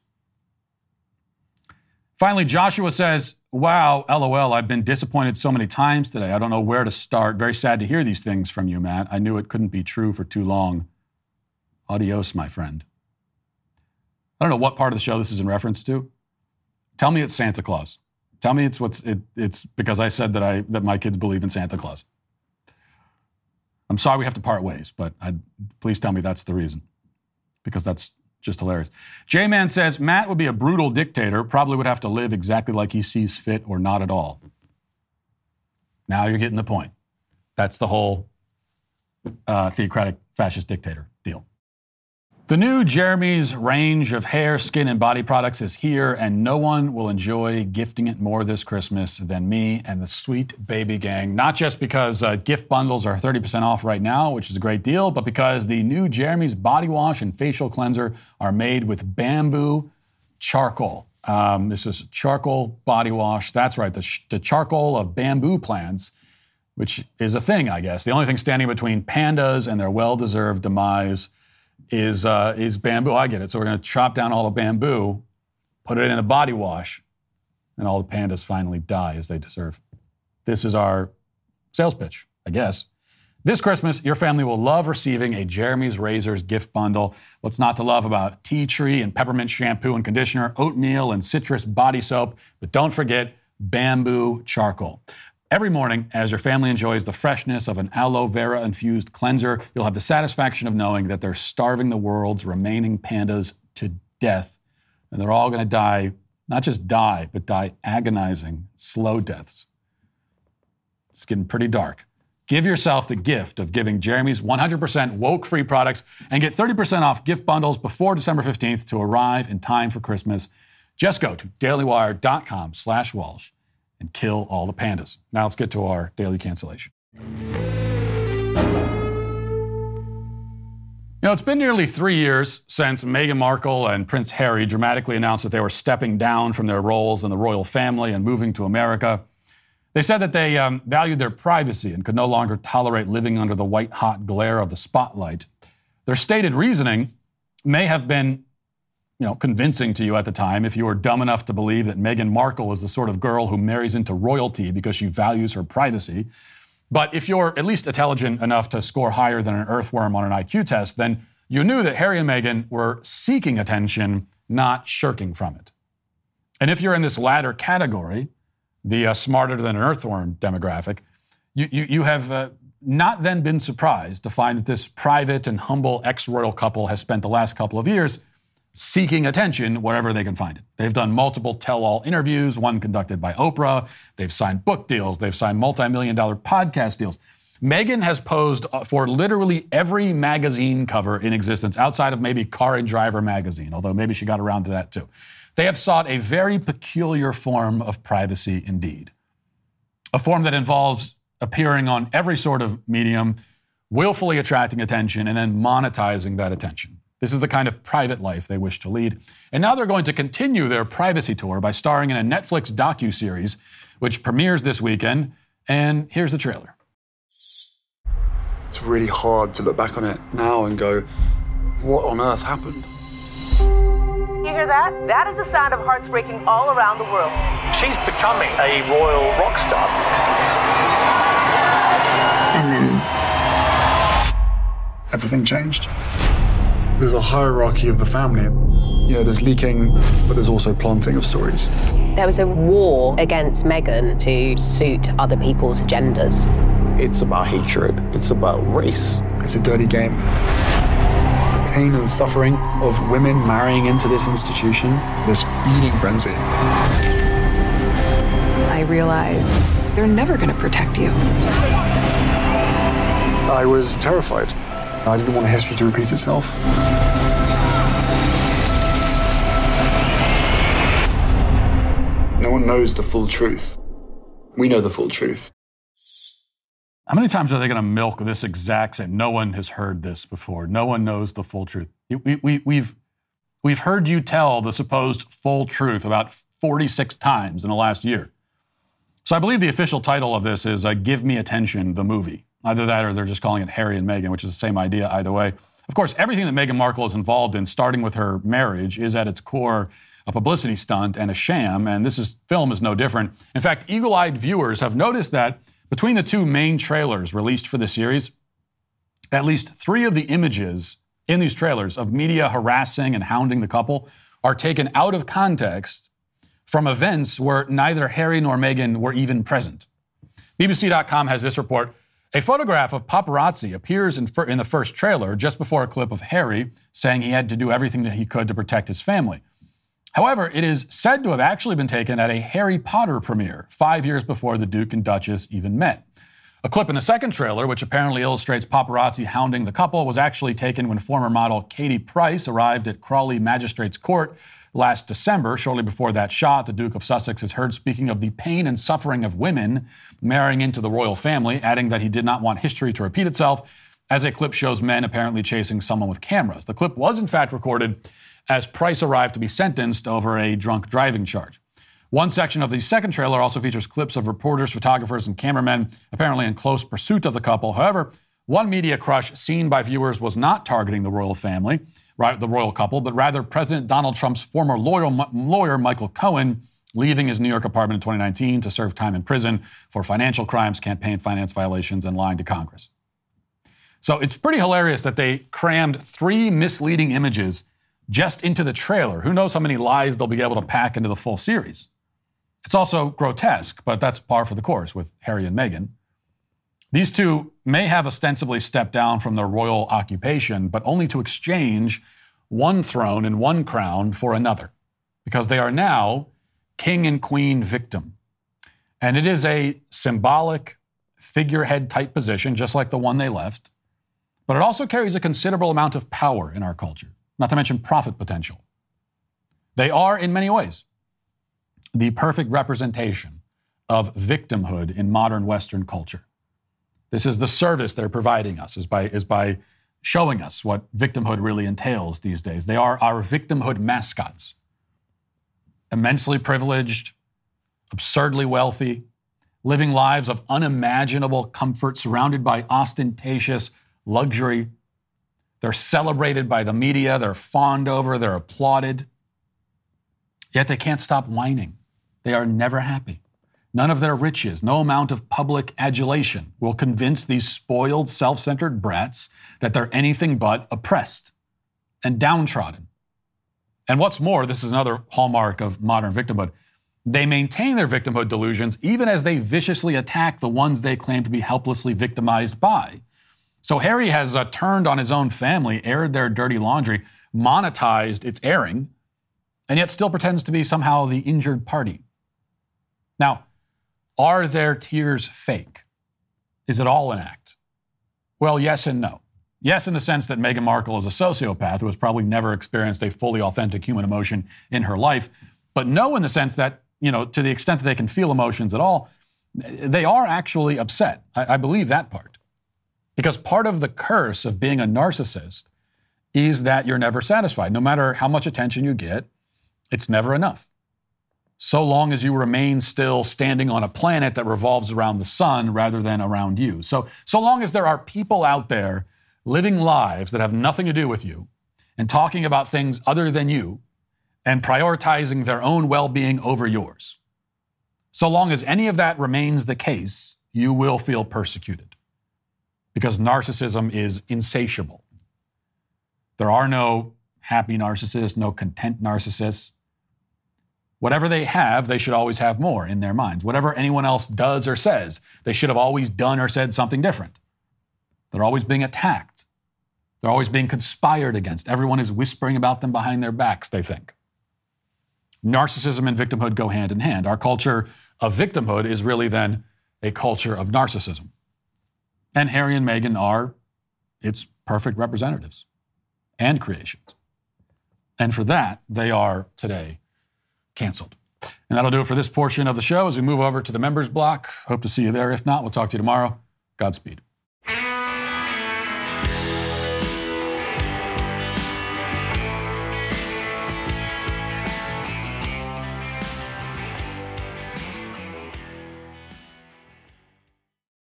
Finally, Joshua says, wow, LOL, I've been disappointed so many times today. I don't know where to start. Very sad to hear these things from you, Matt. I knew it couldn't be true for too long. Adios, my friend. I don't know what part of the show this is in reference to. Tell me it's Santa Claus. Tell me it's because I said that my kids believe in Santa Claus. I'm sorry we have to part ways, but please tell me that's the reason, because that's just hilarious. J-Man says, Matt would be a brutal dictator, probably would have to live exactly like he sees fit or not at all. Now you're getting the point. That's the whole theocratic fascist dictator deal. The new Jeremy's range of hair, skin, and body products is here, and no one will enjoy gifting it more this Christmas than me and the sweet baby gang. Not just because gift bundles are 30% off right now, which is a great deal, but because the new Jeremy's body wash and facial cleanser are made with bamboo charcoal. This is charcoal body wash. That's right, the charcoal of bamboo plants, which is a thing, I guess. The only thing standing between pandas and their well-deserved demise is bamboo. I get it. So we're going to chop down all the bamboo, put it in a body wash, and all the pandas finally die as they deserve. This is our sales pitch, I guess. This Christmas, your family will love receiving a Jeremy's Razors gift bundle. What's not to love about tea tree and peppermint shampoo and conditioner, oatmeal and citrus body soap, but don't forget bamboo charcoal. Every morning, as your family enjoys the freshness of an aloe vera-infused cleanser, you'll have the satisfaction of knowing that they're starving the world's remaining pandas to death. And they're all going to die, not just die, but die agonizing, slow deaths. It's getting pretty dark. Give yourself the gift of giving Jeremy's 100% woke-free products and get 30% off gift bundles before December 15th to arrive in time for Christmas. Just go to dailywire.com/Walsh and kill all the pandas. Now let's get to our daily cancellation. It's been nearly 3 years since Meghan Markle and Prince Harry dramatically announced that they were stepping down from their roles in the royal family and moving to America. They said that they valued their privacy and could no longer tolerate living under the white-hot glare of the spotlight. Their stated reasoning may have been, convincing to you at the time if you were dumb enough to believe that Meghan Markle is the sort of girl who marries into royalty because she values her privacy. But if you're at least intelligent enough to score higher than an earthworm on an IQ test, then you knew that Harry and Meghan were seeking attention, not shirking from it. And if you're in this latter category, the smarter than an earthworm demographic, you have not then been surprised to find that this private and humble ex-royal couple has spent the last couple of years seeking attention wherever they can find it. They've done multiple tell-all interviews, one conducted by Oprah. They've signed book deals. They've signed multi-million-dollar podcast deals. Meghan has posed for literally every magazine cover in existence, outside of maybe Car and Driver magazine, although maybe she got around to that too. They have sought a very peculiar form of privacy indeed. A form that involves appearing on every sort of medium, willfully attracting attention, and then monetizing that attention. This is the kind of private life they wish to lead. And now they're going to continue their privacy tour by starring in a Netflix docuseries, which premieres this weekend. And here's the trailer. It's really hard to look back on it now and go, what on earth happened? You hear that? That is the sound of hearts breaking all around the world. She's becoming a royal rock star. And then everything changed. There's a hierarchy of the family. There's leaking, but there's also planting of stories. There was a war against Meghan to suit other people's agendas. It's about hatred. It's about race. It's a dirty game. The pain and suffering of women marrying into this institution, this feeding frenzy. I realized they're never going to protect you. I was terrified. I didn't want history to repeat itself. No one knows the full truth. We know the full truth. How many times are they going to milk this exact same? No one has heard this before. No one knows the full truth. We've heard you tell the supposed full truth about 46 times in the last year. So I believe the official title of this is Give Me Attention, the movie. Either that or they're just calling it Harry and Meghan, which is the same idea either way. Of course, everything that Meghan Markle is involved in, starting with her marriage, is at its core a publicity stunt and a sham, and film is no different. In fact, eagle-eyed viewers have noticed that between the two main trailers released for the series, at least 3 of the images in these trailers of media harassing and hounding the couple are taken out of context from events where neither Harry nor Meghan were even present. BBC.com has this report. A photograph of paparazzi appears in the first trailer just before a clip of Harry saying he had to do everything that he could to protect his family. However, it is said to have actually been taken at a Harry Potter premiere 5 years before the Duke and Duchess even met. A clip in the second trailer, which apparently illustrates paparazzi hounding the couple, was actually taken when former model Katie Price arrived at Crawley Magistrates Court last December. Shortly before that shot, the Duke of Sussex is heard speaking of the pain and suffering of women marrying into the royal family, adding that he did not want history to repeat itself, as a clip shows men apparently chasing someone with cameras. The clip was in fact recorded as Price arrived to be sentenced over a drunk driving charge. One section of the second trailer also features clips of reporters, photographers, and cameramen apparently in close pursuit of the couple. However, one media crush seen by viewers was not targeting the royal family, the royal couple, but rather President Donald Trump's former lawyer, Michael Cohen, leaving his New York apartment in 2019 to serve time in prison for financial crimes, campaign finance violations, and lying to Congress. So it's pretty hilarious that they crammed 3 misleading images just into the trailer. Who knows how many lies they'll be able to pack into the full series. It's also grotesque, but that's par for the course with Harry and Meghan. These two may have ostensibly stepped down from their royal occupation, but only to exchange one throne and one crown for another, because they are now king and queen victim. And it is a symbolic, figurehead type position, just like the one they left, but it also carries a considerable amount of power in our culture, not to mention profit potential. They are, in many ways, the perfect representation of victimhood in modern Western culture. This is the service they're providing us, is by showing us what victimhood really entails these days. They are our victimhood mascots. Immensely privileged, absurdly wealthy, living lives of unimaginable comfort, surrounded by ostentatious luxury. They're celebrated by the media, they're fawned over, they're applauded. Yet they can't stop whining. They are never happy. None of their riches, no amount of public adulation will convince these spoiled, self-centered brats that they're anything but oppressed and downtrodden. And what's more, this is another hallmark of modern victimhood, they maintain their victimhood delusions even as they viciously attack the ones they claim to be helplessly victimized by. So Harry has turned on his own family, aired their dirty laundry, monetized its airing, and yet still pretends to be somehow the injured party. Now, are their tears fake? Is it all an act? Well, yes and no. Yes, in the sense that Meghan Markle is a sociopath who has probably never experienced a fully authentic human emotion in her life, but no in the sense that, to the extent that they can feel emotions at all, they are actually upset. I believe that part. Because part of the curse of being a narcissist is that you're never satisfied. No matter how much attention you get, it's never enough. So long as you remain still standing on a planet that revolves around the sun rather than around you. So long as there are people out there living lives that have nothing to do with you and talking about things other than you and prioritizing their own well-being over yours, so long as any of that remains the case, you will feel persecuted. Because narcissism is insatiable. There are no happy narcissists, no content narcissists. Whatever they have, they should always have more in their minds. Whatever anyone else does or says, they should have always done or said something different. They're always being attacked. They're always being conspired against. Everyone is whispering about them behind their backs, they think. Narcissism and victimhood go hand in hand. Our culture of victimhood is really then a culture of narcissism. And Harry and Meghan are its perfect representatives and creations. And for that, they are today canceled. And that'll do it for this portion of the show as we move over to the members block. Hope to see you there. If not, we'll talk to you tomorrow. Godspeed.